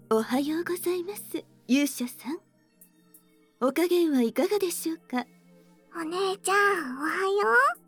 おはようございます、勇者さん。お加減はいかがでしょうか。 お姉ちゃん、おはよう。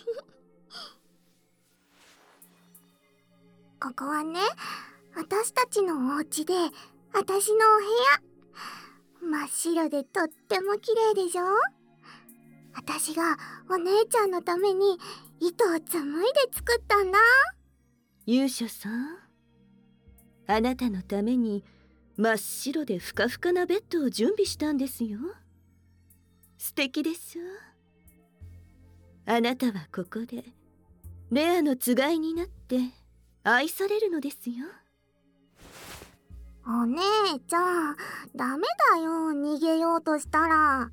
ここはね、私たちのお家で、私のお部屋。真っ白でとっても綺麗でしょ。私がお姉ちゃんのために糸を紡いで作ったんだ。 勇者さん、あなたのために真っ白でふかふかなベッドを準備したんですよ。素敵でしょ。あなたはここでレアのつがいになって愛されるのですよ。 お姉ちゃん、ダメだよ、逃げようとしたら。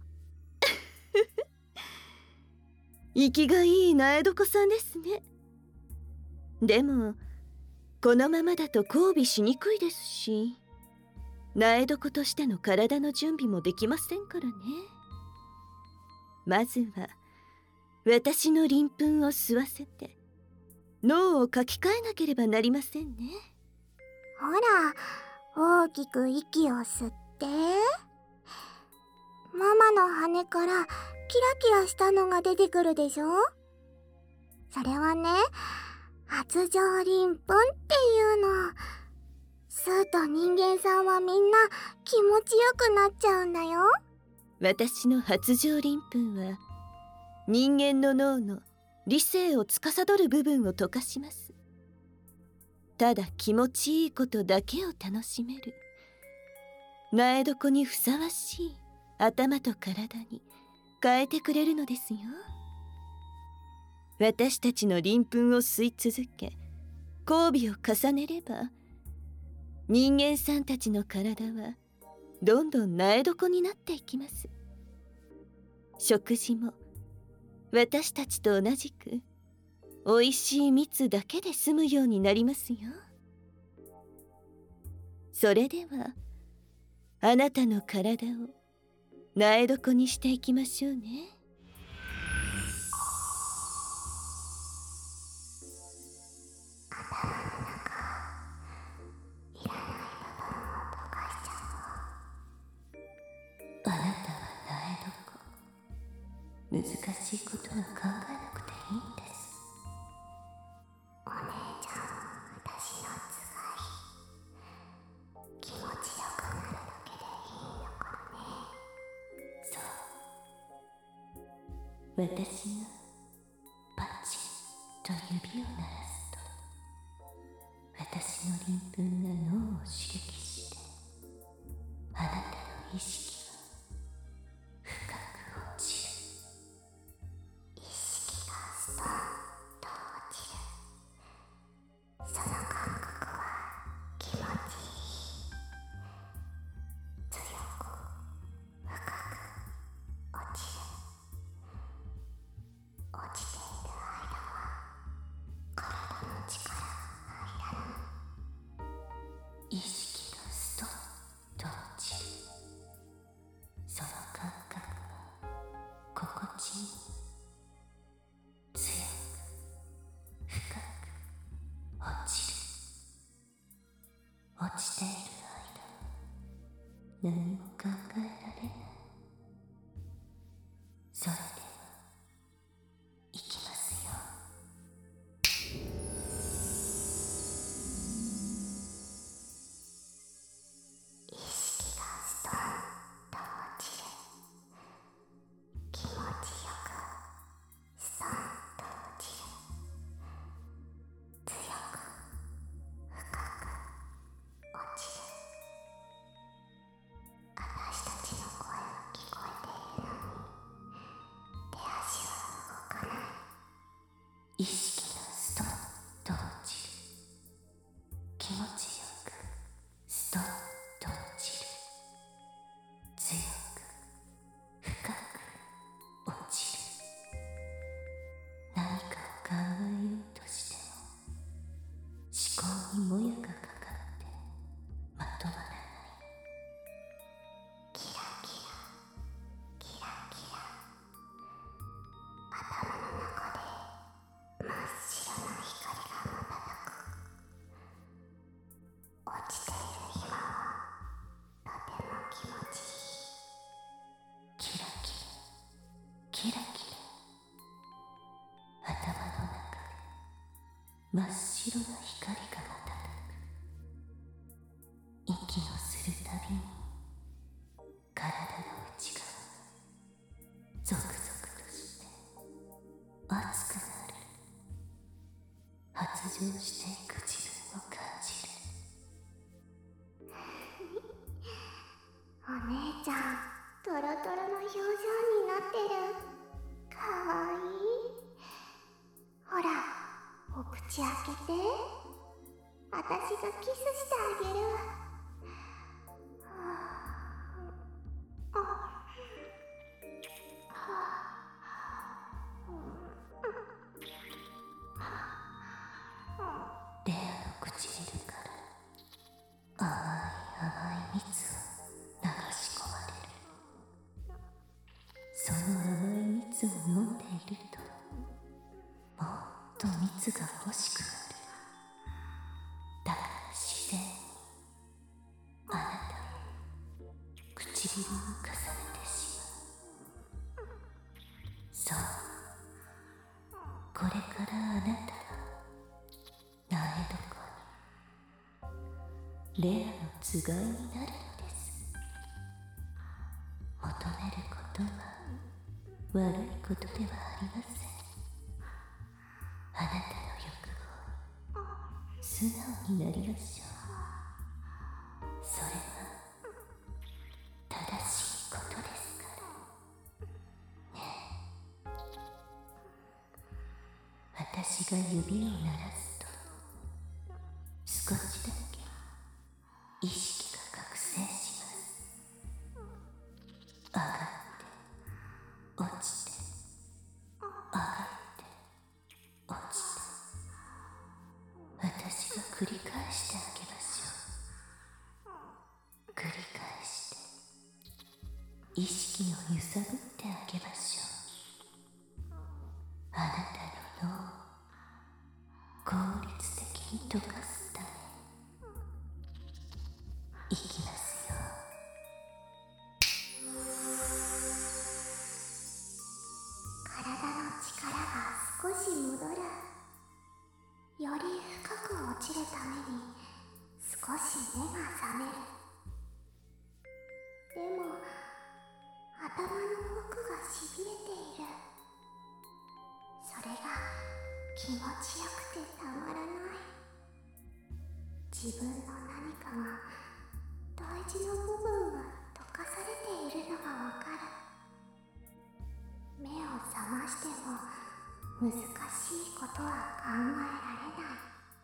生きがいい苗床さんですね。でもこのままだと交尾しにくいですし、苗床としての体の準備もできませんからね。まずは私の鱗粉を吸わせて脳を書き換えなければなりませんね。 ほら、大きく息を吸って。ママの羽からキラキラしたのが出てくるでしょ。それはね、発情鱗粉っていうの。吸うと人間さんはみんな気持ちよくなっちゃうんだよ。 私の発情鱗粉は人間の脳の理性を司る部分を溶かします。ただ気持ちいいことだけを楽しめる苗床にふさわしい頭と体に変えてくれるのですよ。私たちの鱗粉を吸い続け交尾を重ねれば、人間さんたちの体はどんどん苗床になっていきます。食事も私たちと同じく美味しい蜜だけで済むようになりますよ。それではあなたの体を苗床にしていきましょうね。あなたは苗床、難しいことは考えなくていいんです。 お姉ちゃん、私のつがい。気持ちよくなるだけでいいんだからね。 そう、私がパチッと指を鳴らすと、私の鱗粉が脳を刺激して、あなたの意識は深く落ちる。 意識がストンと落ちる。その感覚は気持ちいい。強く深く落ちる。落ちている間は体の力が入らない。 意識がストンと落ちる。その感覚は心地いい。強く深く落ちる。落ちている間何も考えられない。それでは行きますよ。 意識がストンと落ちる。気持ちよくストンと落ちる。強く深く落ちる。私たちの声は聞こえているのに、手足は動かない。 意識がストンと落ちる。気持ちよくストンと落ちる。強く深く落ちる。何かを考えようとしても思考にもやがかかってまとまらない。 キラキラキラキラ。頭の中で真っ真っ白な光が瞬く。息をするたびに体の内側がゾクゾクとして熱くなる。発情していく自分を感じる。 お姉ちゃん、トロトロの表情になってる。かわいい。ほら、お口開けて。私がキスしてあげる。 レアの唇から甘い甘い蜜を流し込まれる。その甘い蜜を飲んでいると、もっと蜜が欲しくなる。だから自然にあなたを唇に重ねてしまう。そう、これからあなたは苗床にレアのつがいになるのです。求めることは悪いことではありません。あなたの欲望に素直になりましょう。それは正しいことですからね。私が指を鳴らすと、少しだけ意識が覚醒します。上がって落ちて、上がって落ちて、私が繰り返してあげましょう。繰り返して意識を揺さぶってあげましょう。あなたの脳を効率的に溶かすため。いきますよ。 体の力が少し戻る。より深く落ちるために少し目が覚める。でも頭の奥がしびれている。それが気持ちよくてたまらない。自分の何かが大事な部分が溶かされているのがわかる。目を覚ましても難しいことは考えられない。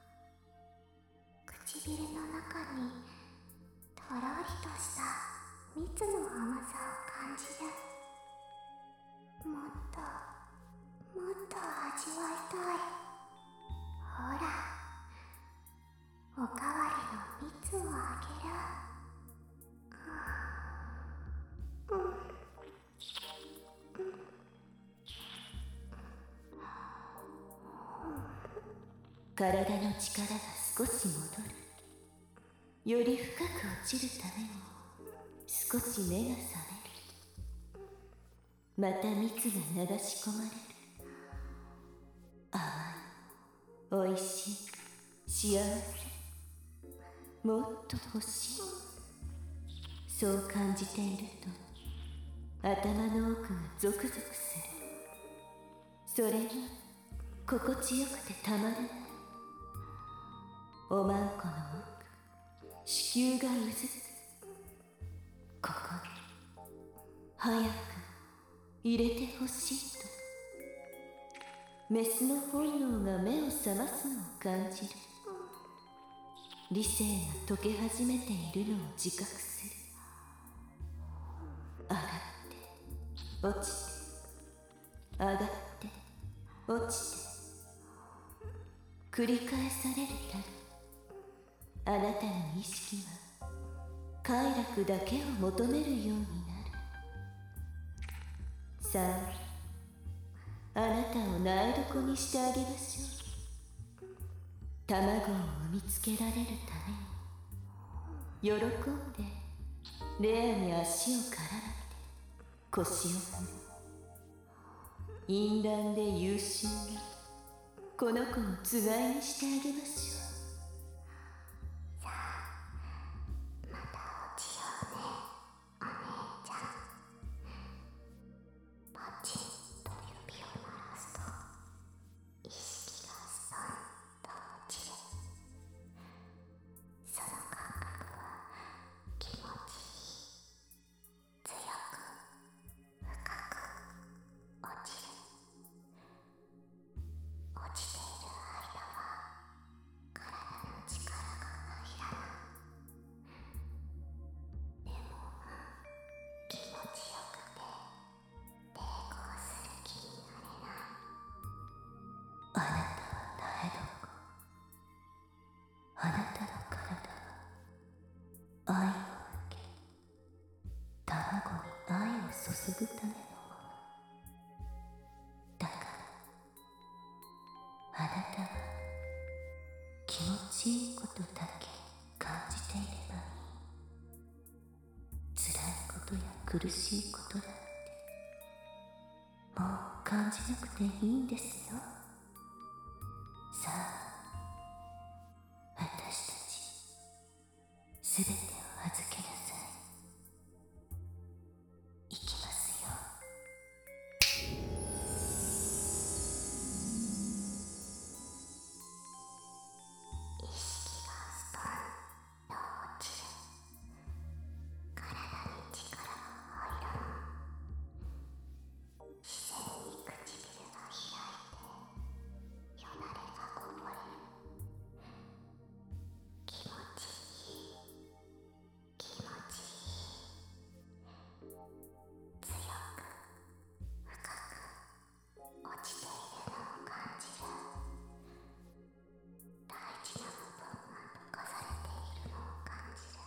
唇の中にとろりとした蜜の甘さを感じる。もっともっと味わいたい。ほら、おかわりの蜜をあげる。 体の力が少し戻る。より深く落ちるために少し目が覚める。また蜜が流し込まれる。甘い、おいしい、幸せ、もっと欲しい。そう感じていると頭の奥がゾクゾクする。それが心地よくてたまらない。おまんこの奥、子宮がうずく。ここに早く入れてほしいとメスの本能が目を覚ますのを感じる。理性が溶け始めているのを自覚する。上がって落ちて、上がって落ちて、繰り返されるたび、あなたの意識は快楽だけを求めるようになる。さあ、あなたを苗床にしてあげましょう。卵を産みつけられるために喜んでレアに足を絡めて腰を振る。淫乱で優秀なこの子をつがいにしてあげましょう。 さあ、また落ちようね、お姉ちゃん。パチンと指を鳴らすと意識がストンと落ちる。その感覚は気持ちいい。強く深く落ちる。落ちている間は体の力が入らない。でも気持ちよくて抵抗する気になれない。 あなたは苗床。あなたの体は愛を受け、卵に愛を注ぐためのもの。だからあなたは気持ちいいことだけ感じていればいい。辛いことや苦しいことなんてもう感じなくていいんですよ。さあ、私たちすべてを預けなさい。いきますよ。 意識がストンと落ちる。体に力が入らない。自然に唇が開いてよだれがこぼれる。気持ちいい、気持ちいい。強く深く落ちているのを感じる。大事な部分が溶かされているのを感じる。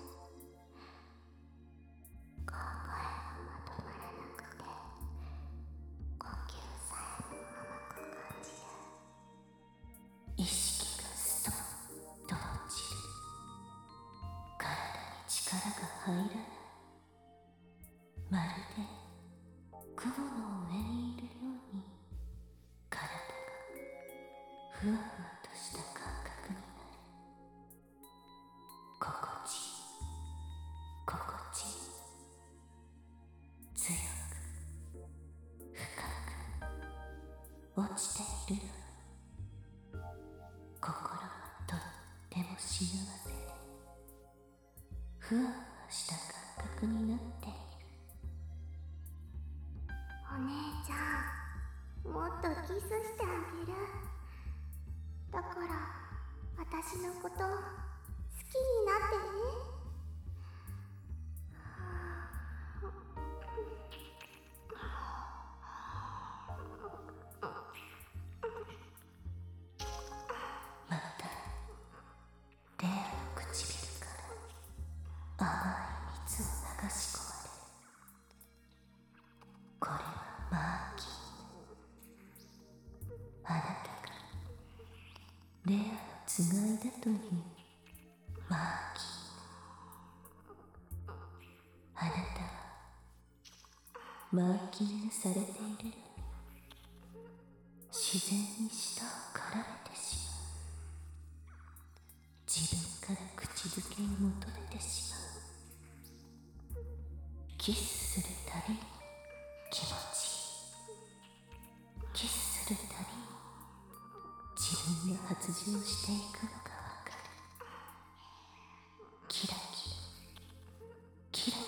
考えがまとまらなくて呼吸さえも甘く感じる。 意識がストンと落ちる。体に力が入らない。まるで雲の上にいるように体がふわふわとした感覚になる。心地いい、心地いい。強く深く落ちているのに心はとっても幸せでふわふわした感覚になっている。 お姉ちゃん、もっとキスしてあげる。だから私のこと好きになってね。 またレアの唇から甘い蜜を流し込まれる。これはマーキー。あなたがレアのつがいだというマーキー。あなたはマーキングされているのに自然に舌を絡めてしまう。自分から口づけを求めてしまう。キスするたびに気持ちいい。キスするたびに自分が発情していくのがわかる。キラキラキラキ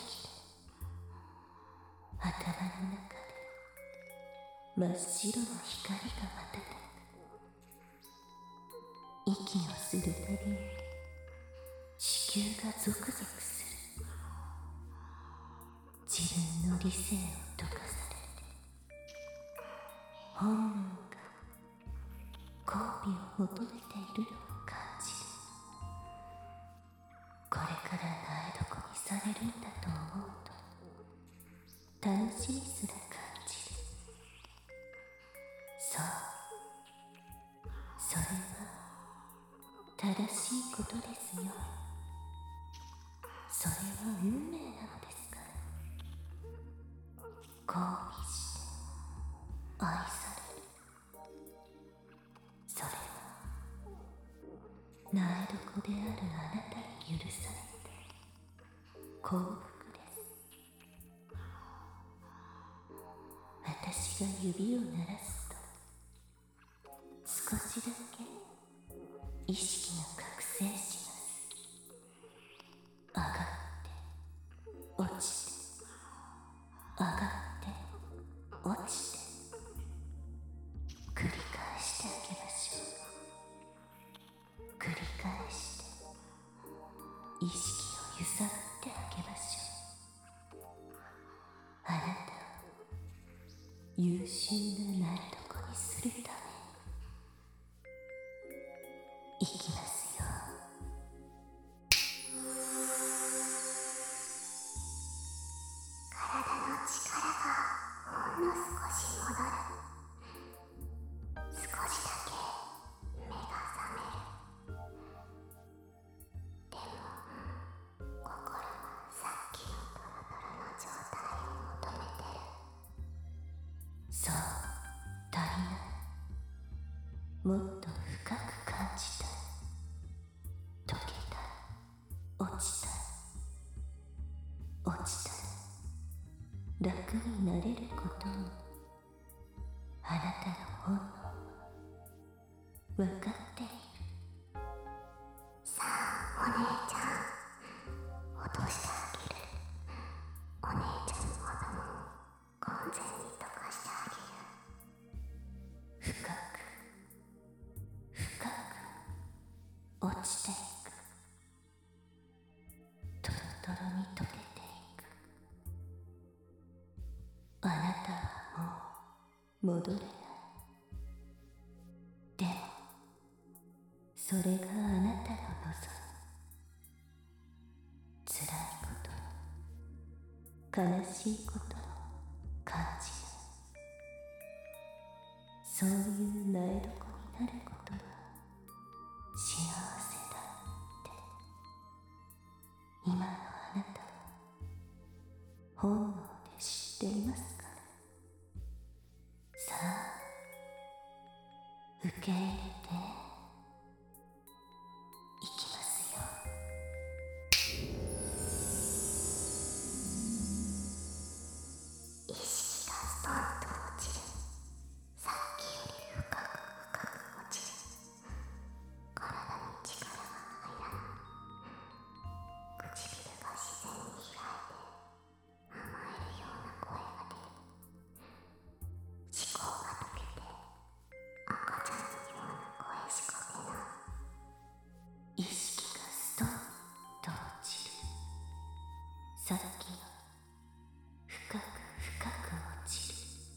ラ。頭の中で真っ白な光が瞬く。息をするたびに子宮がゾクゾクする。自分の理性を溶かされて本能が交尾を求めているのを感じる。これから苗床にされるんだと思うと楽しみすら感じる。そう、それは正しいことですよ。それは運命なのですから。交尾して愛される。それ苗床であるあなたに許された幸福です。私が指を鳴らすと、少しだけ意識が覚醒します。上がって落ちて、上がって落ちて、繰り返してあげましょう。繰り返して意識を揺さぶってあげましょう。あなたを優秀な苗床にするために。いきますよ。 体の力がほんの少し戻る。少しだけ目が覚める。でも心はさっきのドロドロの状態を求めてる。 そう、足りない。もっと深く感じたい。溶けたい。落ちたい。落ちたい。楽になれることも、あなたの本能は分かっている。 さあ、お姉ちゃん、落としてあげる。お姉ちゃんの頭を完全に溶かしてあげる。 深く深く落ちていく。トロトロに溶けていく。あなたはもう戻れない。でもそれがあなたの望む辛いことも悲しいことも感じない。そういう苗床になることが幸せだって今のあなたは本能で知っていますから。さあ受け入れていきますよ。 意識がストンと落ちる。さっきより深く深く落ちる。体に力が入らない。唇が自然に開いて甘えるような声が出る。思考が溶けて赤ちゃんのような声しか出ない。 意識がストンと落ちる。さっきの深く深く落ちる。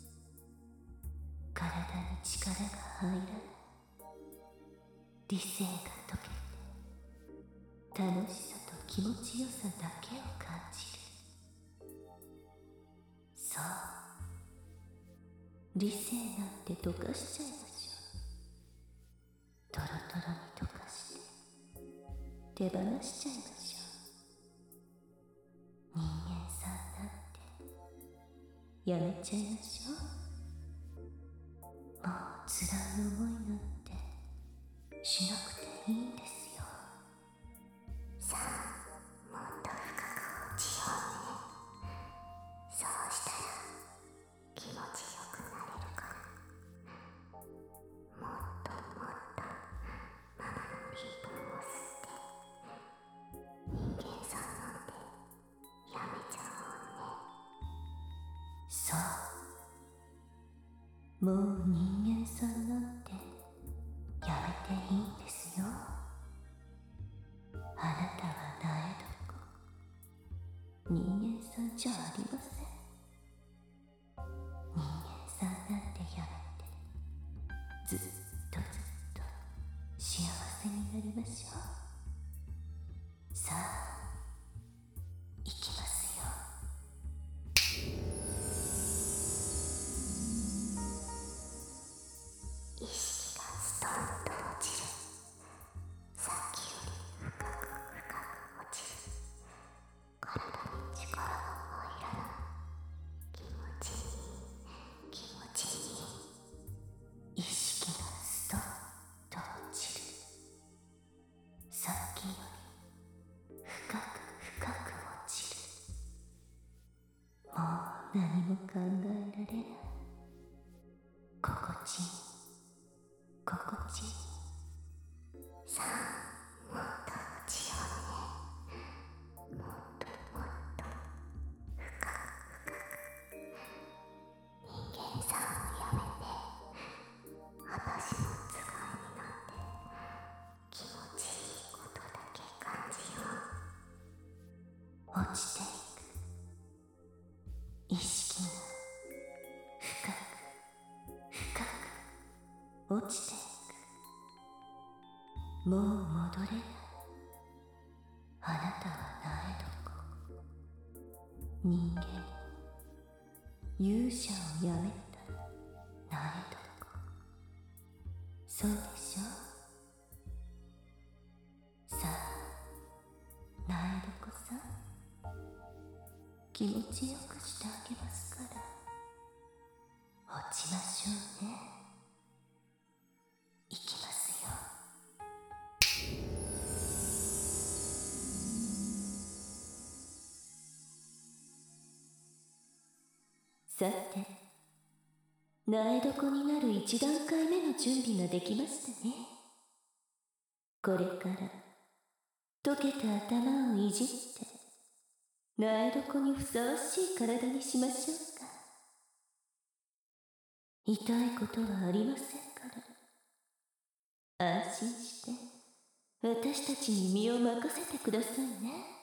体に力が入らない。理性が溶けて楽しさと気持ちよさだけを感じる。そう、理性なんて溶かしちゃいましょう。トロトロに溶かして手放しちゃいましょう。人間さんなんてやめちゃいましょう。もう辛い思いなんてしなくていいんですよ。 さあ、もっと深く落ちようね。そうしたら気持ちよくなれるから。もっともっとママのリンパを吸って、人間さんなんてやめちゃおうね。 そう、もう人間さんなんてやめていいんですよ。あなたは苗床、人間さんじゃありません。人間さんなんてやめてずっとずっと幸せになりましょう。さあ行きますよ。 意識がストンと落ちる。さっきより深く深く落ちる。体に力が入らない。気持ちいい、気持ちいい。 意識がストンと落ちる。 心地いい。さあ、もっと落ちようね。もっともっと深く人間さんをやめて、私の使いになって気持ちいいことだけ感じよう。落ちていく。意識が深く深く落ちていく。もう戻れない。あなたは苗床。人間、勇者をやめた苗床。そうでしょ。さあ、苗床さん、気持ちよくしてあげますから。落ちましょうね。いきますよ。さて、苗床になる1段階目の準備ができましたね。これから溶けた頭をいじって苗床にふさわしい体にしましょうか。痛いことはありませんから安心して私たちに身を任せてくださいね。